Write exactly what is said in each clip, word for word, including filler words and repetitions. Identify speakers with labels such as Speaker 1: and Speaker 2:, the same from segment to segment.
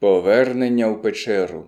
Speaker 1: Повернення у печеру.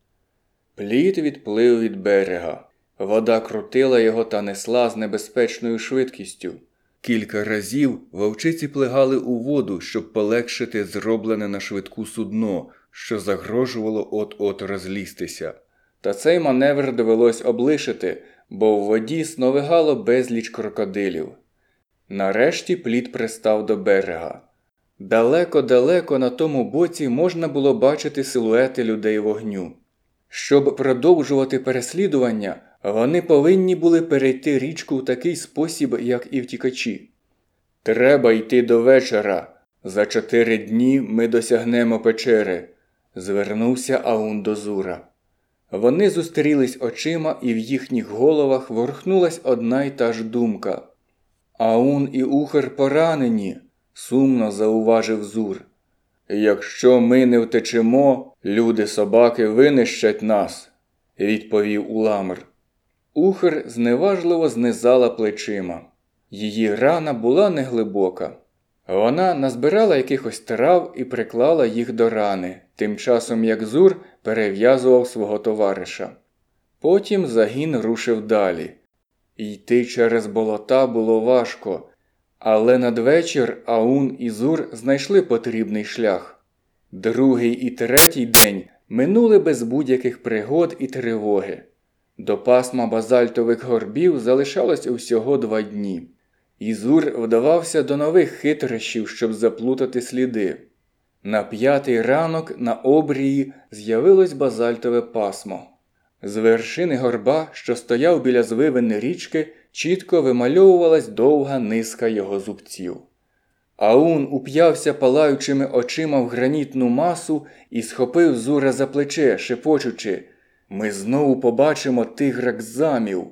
Speaker 1: Плід відплив від берега. Вода крутила його та несла з небезпечною швидкістю. Кілька разів вовчиці плигали у воду, щоб полегшити зроблене на швидку судно, що загрожувало от-от розлізтися. Та цей маневр довелось облишити, бо в воді сновигало безліч крокодилів. Нарешті плід пристав до берега. Далеко-далеко на тому боці можна було бачити силуети людей вогню. Щоб продовжувати переслідування, вони повинні були перейти річку в такий спосіб, як і втікачі. «Треба йти до вечора. За чотири дні ми досягнемо печери», – звернувся Аун до Зура. Вони зустрілись очима, і в їхніх головах ворухнулась одна й та ж думка. «Аун і Ухер поранені», – сумно зауважив Зур. «Якщо ми не втечемо, люди-собаки винищать нас», – відповів Уламр. Ухер зневажливо знизала плечима. Її рана була неглибока. Вона назбирала якихось трав і приклала їх до рани, тим часом як Зур перев'язував свого товариша. Потім загін рушив далі. Йти через болота було важко, але надвечір Аун і Зур знайшли потрібний шлях. Другий і третій день минули без будь-яких пригод і тривоги. До пасма базальтових горбів залишалось усього два дні. Ізур вдавався до нових хитрощів, щоб заплутати сліди. На п'ятий ранок на обрії з'явилось базальтове пасмо. З вершини горба, що стояв біля звивини річки, чітко вимальовувалась довга низка його зубців. Аун уп'явся палаючими очима в гранітну масу і схопив Зура за плече, шепочучи: «Ми знову побачимо тих ракзамів!»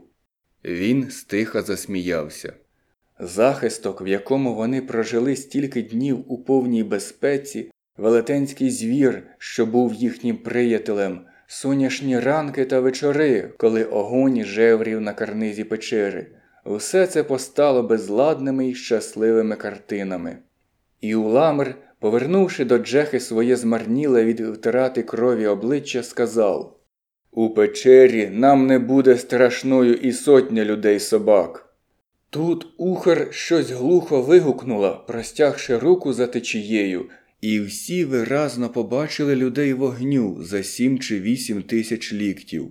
Speaker 1: Він стиха засміявся. Захисток, в якому вони прожили стільки днів у повній безпеці, велетенський звір, що був їхнім приятелем, сонячні ранки та вечори, коли огонь жеврів на карнизі печери – усе це постало безладними й щасливими картинами. І Уламр, повернувши до Джехи своє змарніле від втрати крові обличчя, сказав: «У печері нам не буде страшною і сотня людей-собак». Тут Ухер щось глухо вигукнула, простягши руку за течією, і всі виразно побачили людей вогню за сім чи вісім тисяч ліктів.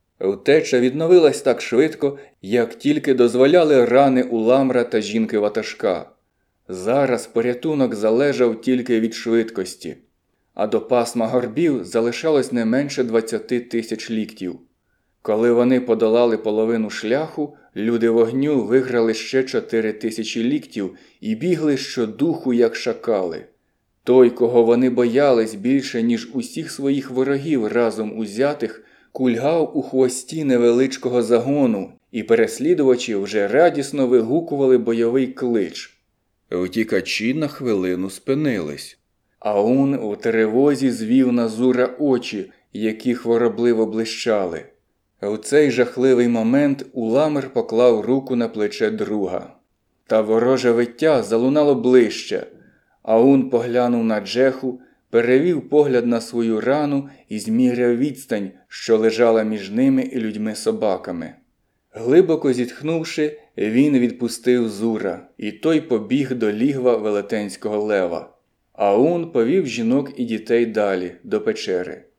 Speaker 1: Втеча відновилась так швидко, як тільки дозволяли рани Уламра та жінки-ватажка. Зараз порятунок залежав тільки від швидкості, а до пасма горбів залишалось не менше двадцяти тисяч ліктів. Коли вони подолали половину шляху, люди вогню виграли ще чотири тисячі ліктів і бігли щодуху, як шакали. Той, кого вони боялись більше, ніж усіх своїх ворогів разом узятих, кульгав у хвості невеличкого загону, і переслідувачі вже радісно вигукували бойовий клич. Втікачі на хвилину спинились. Аун у тривозі звів на Зура очі, які хворобливо блищали. У цей жахливий момент Уламр поклав руку на плече друга. Та вороже виття залунало ближче. Аун поглянув на Джеху, перевів погляд на свою рану і зміряв відстань, що лежала між ними і людьми-собаками. Глибоко зітхнувши, він відпустив Зура, і той побіг до лігва велетенського лева. Аун повів жінок і дітей далі, до печери.